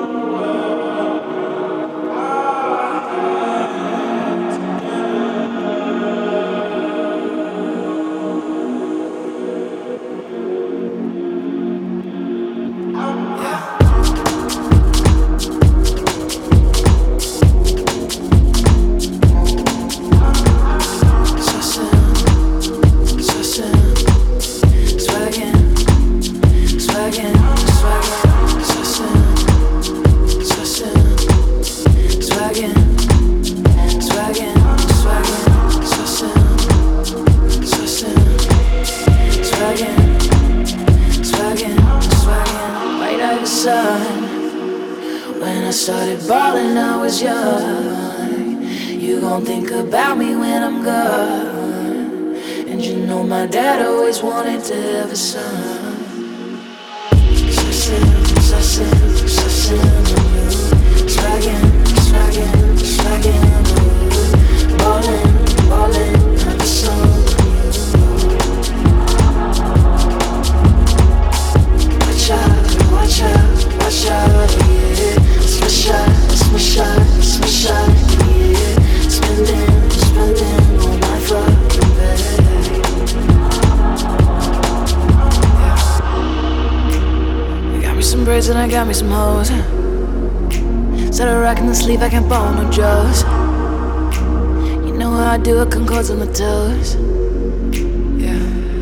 And I got me some hoes. Instead of rocking the sleeve, I can't bone no Joes. You know how I do it, concords on the toes. Yeah.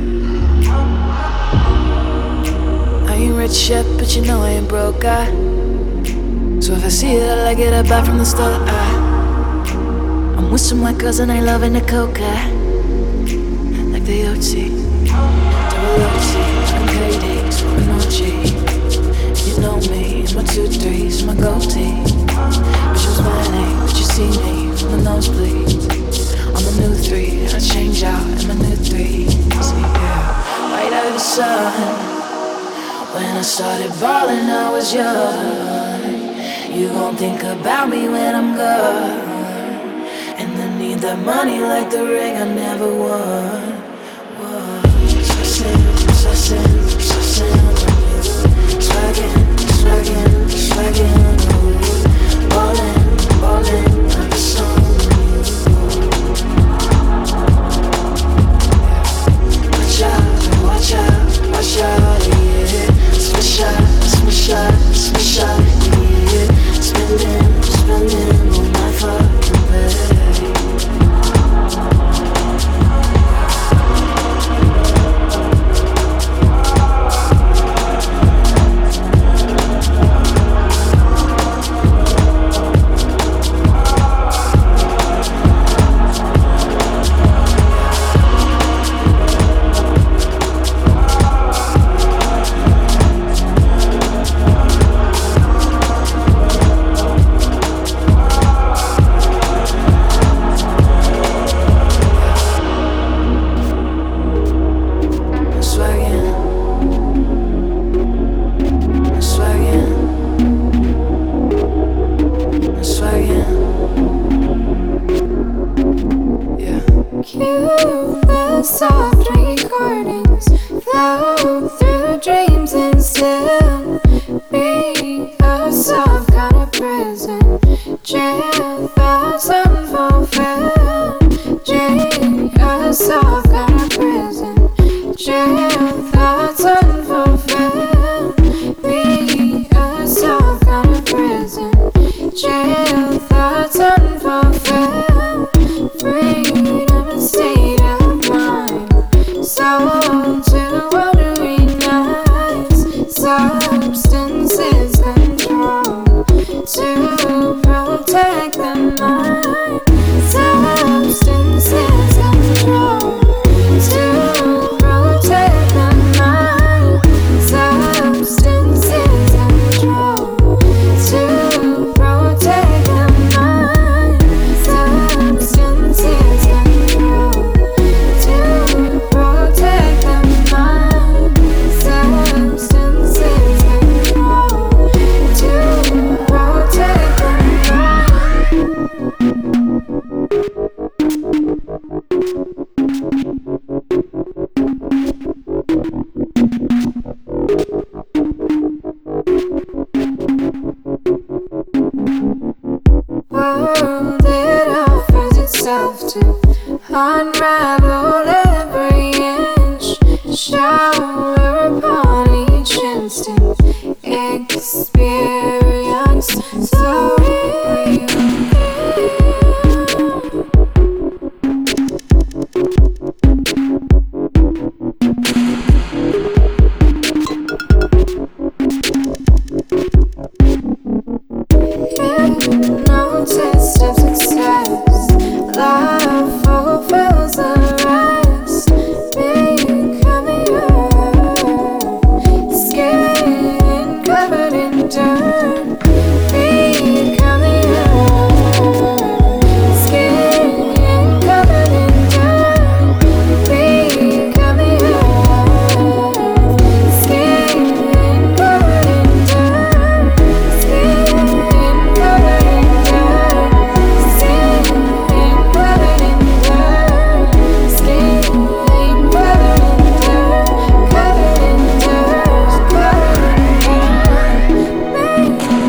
I ain't rich yet, but you know I ain't broke, so if I see it, I like it, I buy from the store. I'm with some white girls and I loving the coca, like the OT, double OT, KDs for an OG. You know me, my 2-3s, my goatee. Bitch was my name, but you see me from the nosebleed. I'm a new 3, I change out in my new 3. See, yeah, right out of the sun. When I started ballin', I was young. You gon' think about me when I'm gone, and I need that money like the ring I never won. Swaggin', ballin', like the sun. Watch out, yeah. Smash out, yeah. Spending all my fucking pay. experience so real. No taste of success. Love fulfills the rest. Become your skin covered in dirt. Become your skin covered in dirt. Become your skin covered in dirt. Skin covered in dirt. Skin covered in dirt. Skin covered in dirt. Covered in dirt. Covered in dirt.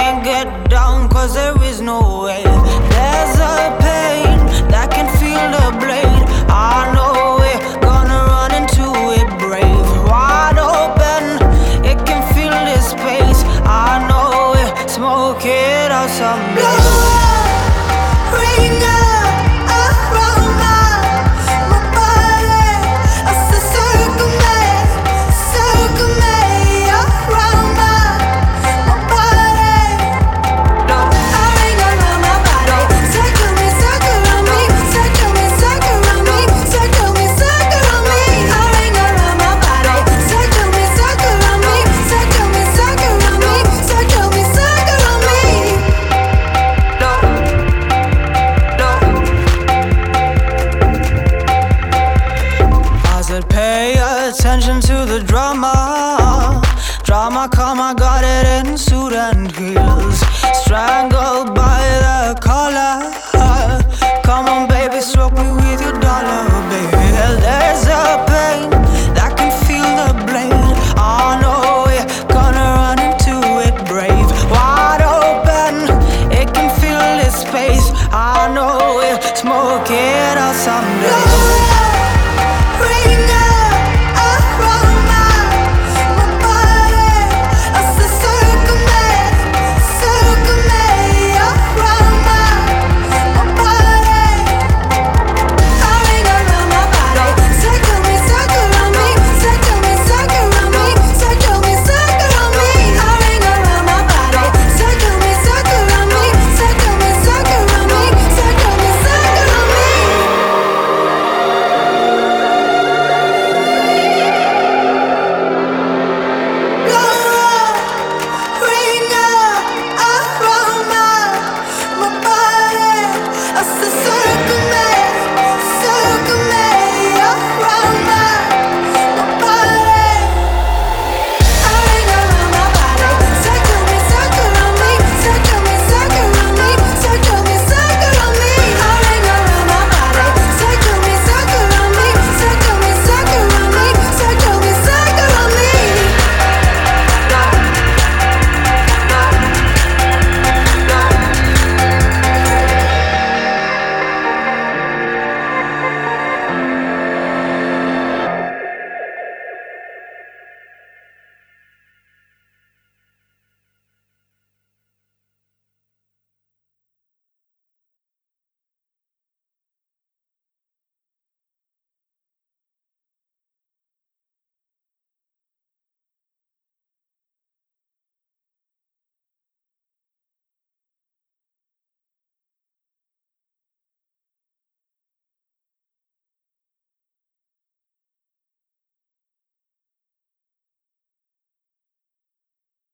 can't get down cause there is no way. There's a pain that can feel the blade. I know we're gonna run into it brave. Wide open, it can feel this space. I know we'll smoke it out someday. Ring up around my body. I said circle me around my body. No, I ring around my body. Circle me around me. Circle me around me. Circle me around me. I ring around my body. Circle me around me. Circle me around me. Circle me around me. No, no. I said pay attention to the drama. Drama, come, I got it in suit and heels. Strangled by